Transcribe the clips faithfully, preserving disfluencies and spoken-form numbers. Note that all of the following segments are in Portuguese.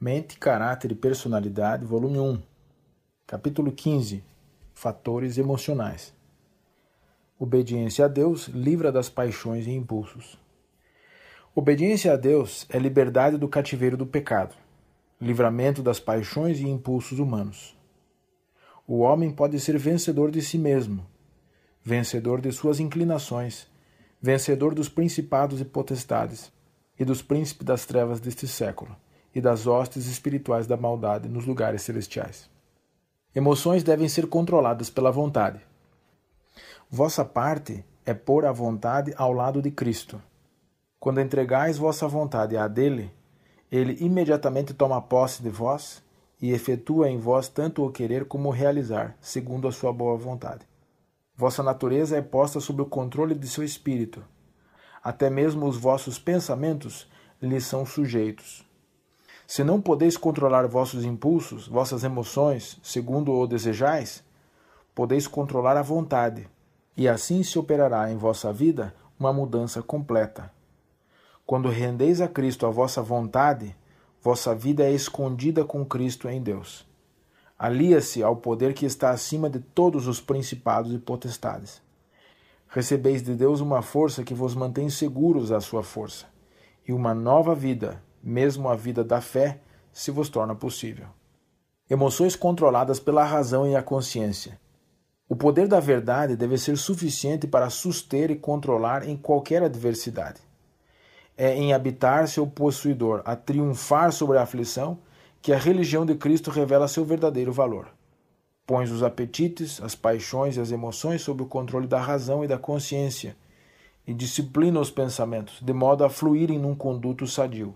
Mente, Caráter e Personalidade, volume um, capítulo quinze, Fatores emocionais. Obediência a Deus livra das paixões e impulsos. Obediência a Deus é liberdade do cativeiro do pecado, livramento das paixões e impulsos humanos. O homem pode ser vencedor de si mesmo, vencedor de suas inclinações, vencedor dos principados e potestades, e dos príncipes das trevas deste século, e das hostes espirituais da maldade nos lugares celestiais. Emoções devem ser controladas pela vontade. Vossa parte é pôr a vontade ao lado de Cristo. Quando entregais vossa vontade à dele, ele imediatamente toma posse de vós e efetua em vós tanto o querer como o realizar, segundo a sua boa vontade. Vossa natureza é posta sob o controle de seu espírito. Até mesmo os vossos pensamentos lhe são sujeitos. Se não podeis controlar vossos impulsos, vossas emoções, segundo o desejais, podeis controlar a vontade, e assim se operará em vossa vida uma mudança completa. Quando rendeis a Cristo a vossa vontade, vossa vida é escondida com Cristo em Deus. Alia-se ao poder que está acima de todos os principados e potestades. Recebeis de Deus uma força que vos mantém seguros à sua força, e uma nova vida, mesmo a vida da fé, se vos torna possível. Emoções controladas pela razão e a consciência. O poder da verdade deve ser suficiente para suster e controlar em qualquer adversidade. É em habitar seu possuidor a triunfar sobre a aflição que a religião de Cristo revela seu verdadeiro valor. Pões os apetites, as paixões e as emoções sob o controle da razão e da consciência e disciplina os pensamentos, de modo a fluírem num conduto sadio.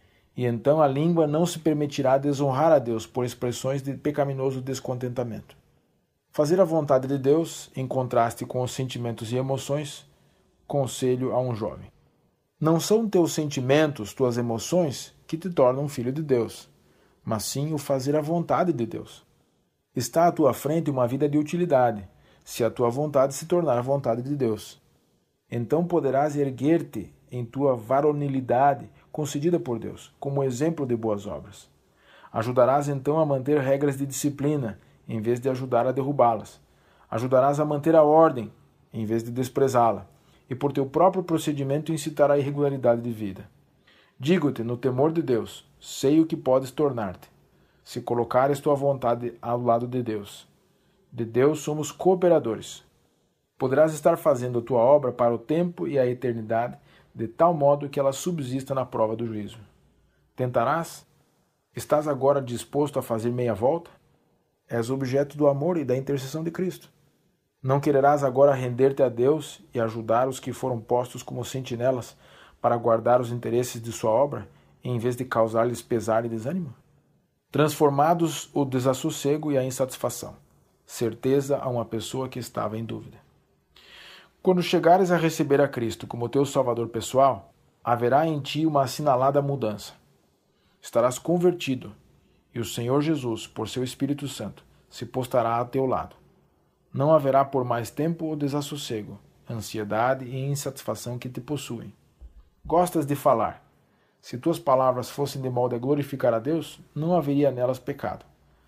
E então a língua não se permitirá desonrar a Deus por expressões de pecaminoso descontentamento. Fazer a vontade de Deus, em contraste com os sentimentos e emoções, conselho a um jovem. Não são teus sentimentos, tuas emoções, que te tornam filho de Deus, mas sim o fazer a vontade de Deus. Está à tua frente uma vida de utilidade, se a tua vontade se tornar a vontade de Deus. Então poderás erguer-te em tua varonilidade concedida por Deus, como exemplo de boas obras. Ajudarás então a manter regras de disciplina, em vez de ajudar a derrubá-las. Ajudarás a manter a ordem, em vez de desprezá-la, e por teu próprio procedimento incitará a irregularidade de vida. Digo-te, no temor de Deus, sei o que podes tornar-te, se colocares tua vontade ao lado de Deus. De Deus somos cooperadores. Poderás estar fazendo a tua obra para o tempo e a eternidade, de tal modo que ela subsista na prova do juízo. Tentarás? Estás agora disposto a fazer meia volta? És objeto do amor e da intercessão de Cristo. Não quererás agora render-te a Deus e ajudar os que foram postos como sentinelas para guardar os interesses de sua obra, em vez de causar-lhes pesar e desânimo? Transformados o desassossego e a insatisfação. Certeza a uma pessoa que estava em dúvida. Quando chegares a receber a Cristo como teu Salvador pessoal, haverá em ti uma assinalada mudança. Estarás convertido, e o Senhor Jesus, por seu Espírito Santo, se postará a teu lado. Não haverá por mais tempo o desassossego, ansiedade e insatisfação que te possuem. Gostas de falar. Se tuas palavras fossem de modo a glorificar a Deus, não haveria nelas pecado.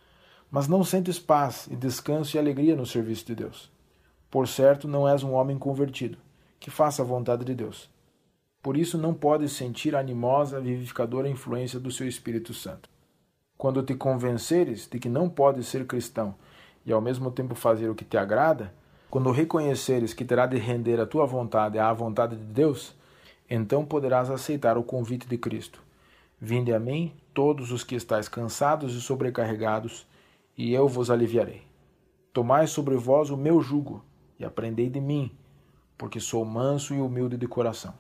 Mas não sentes paz e descanso e alegria no serviço de Deus. Por certo, não és um homem convertido, que faça a vontade de Deus. Por isso não podes sentir a animosa, vivificadora influência do seu Espírito Santo. Quando te convenceres de que não podes ser cristão e ao mesmo tempo fazer o que te agrada, quando reconheceres que terá de render a tua vontade à vontade de Deus, então poderás aceitar o convite de Cristo. Vinde a mim, todos os que estáis cansados e sobrecarregados, e eu vos aliviarei. Tomai sobre vós o meu jugo, e aprendei de mim, porque sou manso e humilde de coração.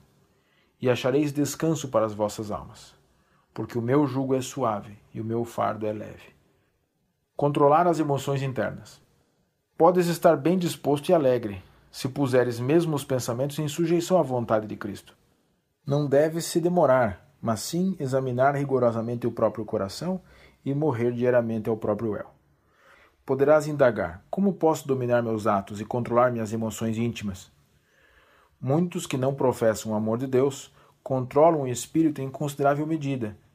E achareis descanso para as vossas almas, porque o meu jugo é suave e o meu fardo é leve. Controlar as emoções internas. Podes estar bem disposto e alegre, se puseres mesmo os pensamentos em sujeição à vontade de Cristo. Não deves se demorar, mas sim examinar rigorosamente o próprio coração e morrer diariamente ao próprio eu. Poderás indagar: como posso dominar meus atos e controlar minhas emoções íntimas? Muitos que não professam o amor de Deus controlam o espírito em considerável medida,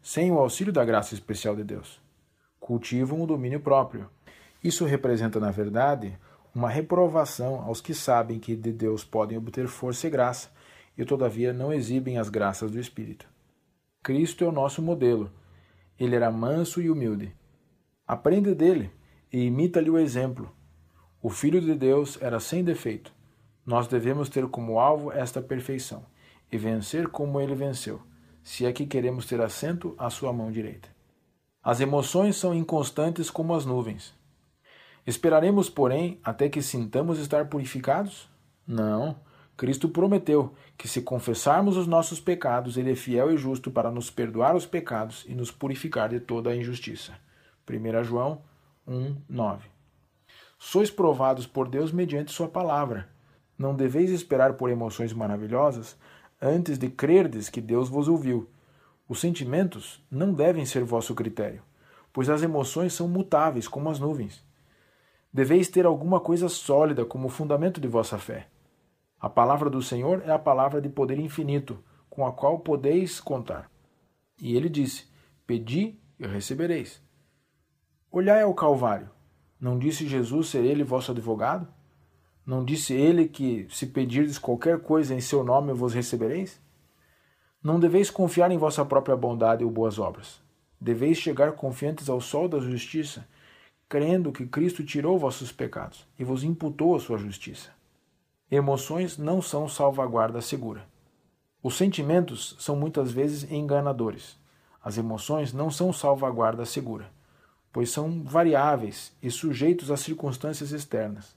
sem o auxílio da graça especial de Deus. Cultivam o domínio próprio. Isso representa, na verdade, uma reprovação aos que sabem que de Deus podem obter força e graça e, todavia, não exibem as graças do Espírito. Cristo é o nosso modelo. Ele era manso e humilde. Aprende dele e imita-lhe o exemplo. O Filho de Deus era sem defeito. Nós devemos ter como alvo esta perfeição e vencer como ele venceu, se é que queremos ter assento à sua mão direita. As emoções são inconstantes como as nuvens. Esperaremos, porém, até que sintamos estar purificados? Não. Cristo prometeu que, se confessarmos os nossos pecados, ele é fiel e justo para nos perdoar os pecados e nos purificar de toda a injustiça. primeira João um, nove. Sois provados por Deus mediante sua palavra. Não deveis esperar por emoções maravilhosas antes de crerdes que Deus vos ouviu. Os sentimentos não devem ser vosso critério, pois as emoções são mutáveis como as nuvens. Deveis ter alguma coisa sólida como fundamento de vossa fé. A palavra do Senhor é a palavra de poder infinito, com a qual podeis contar. E ele disse: Pedi e recebereis. Olhai ao Calvário. Não disse Jesus ser ele vosso advogado? Não disse ele que, se pedirdes qualquer coisa em seu nome, vos recebereis? Não deveis confiar em vossa própria bondade ou boas obras. Deveis chegar confiantes ao sol da justiça, crendo que Cristo tirou vossos pecados e vos imputou a sua justiça. Emoções não são salvaguarda segura. Os sentimentos são muitas vezes enganadores. As emoções não são salvaguarda segura, pois são variáveis e sujeitos a circunstâncias externas.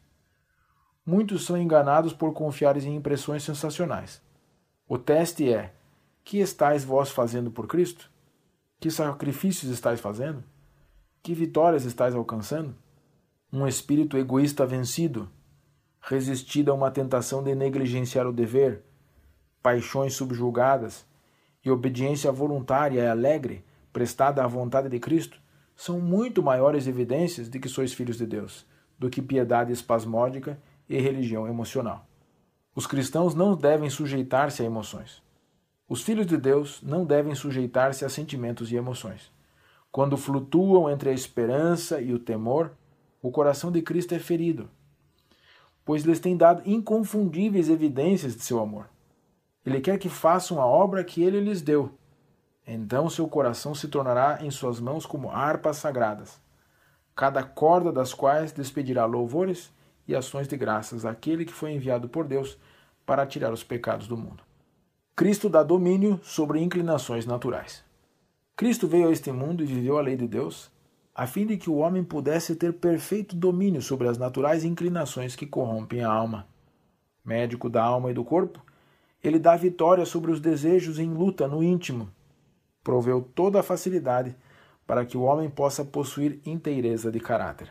Muitos são enganados por confiarem em impressões sensacionais. O teste é: que estáis vós fazendo por Cristo? Que sacrifícios estáis fazendo? Que vitórias estáis alcançando? Um espírito egoísta vencido, resistida a uma tentação de negligenciar o dever, paixões subjugadas e obediência voluntária e alegre, prestada à vontade de Cristo, são muito maiores evidências de que sois filhos de Deus, do que piedade espasmódica e religião emocional. Os cristãos não devem sujeitar-se a emoções. Os filhos de Deus não devem sujeitar-se a sentimentos e emoções. Quando flutuam entre a esperança e o temor, o coração de Cristo é ferido, pois lhes tem dado inconfundíveis evidências de seu amor. Ele quer que façam a obra que ele lhes deu. Então seu coração se tornará em suas mãos como harpas sagradas, cada corda das quais despedirá louvores e ações de graças àquele que foi enviado por Deus para tirar os pecados do mundo. Cristo dá domínio sobre inclinações naturais. Cristo veio a este mundo e viveu a lei de Deus, a fim de que o homem pudesse ter perfeito domínio sobre as naturais inclinações que corrompem a alma. Médico da alma e do corpo, ele dá vitória sobre os desejos em luta no íntimo. Proveu toda a facilidade para que o homem possa possuir inteireza de caráter.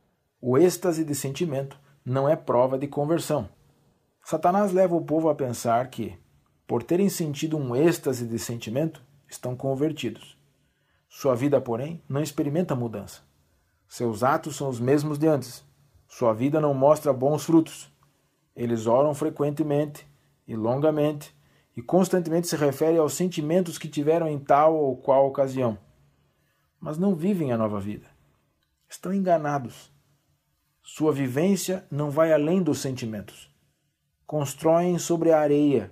O êxtase de sentimento não é prova de conversão. Satanás leva o povo a pensar que, por terem sentido um êxtase de sentimento, estão convertidos. Sua vida, porém, não experimenta mudança. Seus atos são os mesmos de antes. Sua vida não mostra bons frutos. Eles oram frequentemente e longamente e constantemente se referem aos sentimentos que tiveram em tal ou qual ocasião, mas não vivem a nova vida. Estão enganados. Sua vivência não vai além dos sentimentos. Constroem sobre a areia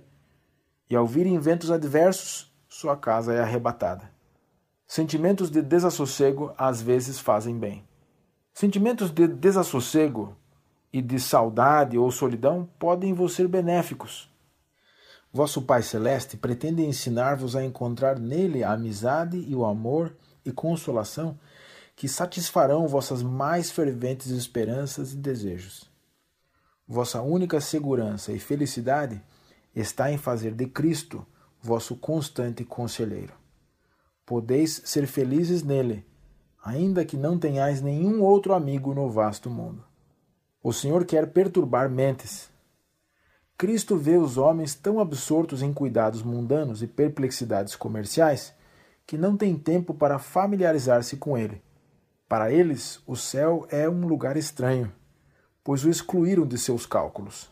e, ao virem ventos adversos, sua casa é arrebatada. Sentimentos de desassossego às vezes fazem bem. Sentimentos de desassossego e de saudade ou solidão podem vos ser benéficos. Vosso Pai Celeste pretende ensinar-vos a encontrar nele a amizade e o amor e consolação que satisfarão vossas mais ferventes esperanças e desejos. Vossa única segurança e felicidade está em fazer de Cristo vosso constante conselheiro. Podeis ser felizes nele, ainda que não tenhais nenhum outro amigo no vasto mundo. O Senhor quer perturbar mentes. Cristo vê os homens tão absortos em cuidados mundanos e perplexidades comerciais que não têm tempo para familiarizar-se com ele. Para eles, o céu é um lugar estranho, pois o excluíram de seus cálculos.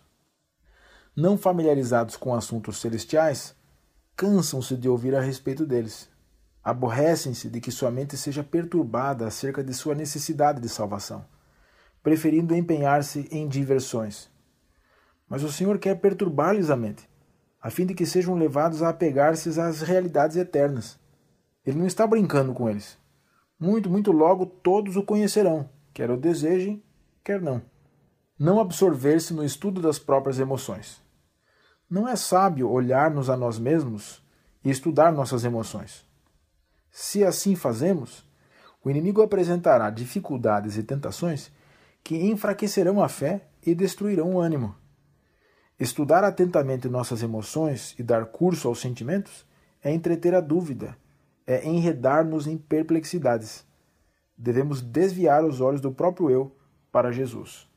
Não familiarizados com assuntos celestiais, cansam-se de ouvir a respeito deles. Aborrecem-se de que sua mente seja perturbada acerca de sua necessidade de salvação, preferindo empenhar-se em diversões. Mas o Senhor quer perturbar-lhes a mente, a fim de que sejam levados a apegar-se às realidades eternas. Ele não está brincando com eles. Muito, muito logo todos o conhecerão, quer o desejem, quer não. Não absorver-se no estudo das próprias emoções. Não é sábio olhar-nos a nós mesmos e estudar nossas emoções. Se assim fazemos, o inimigo apresentará dificuldades e tentações que enfraquecerão a fé e destruirão o ânimo. Estudar atentamente nossas emoções e dar curso aos sentimentos é entreter a dúvida, é enredar-nos em perplexidades. Devemos desviar os olhos do próprio eu para Jesus.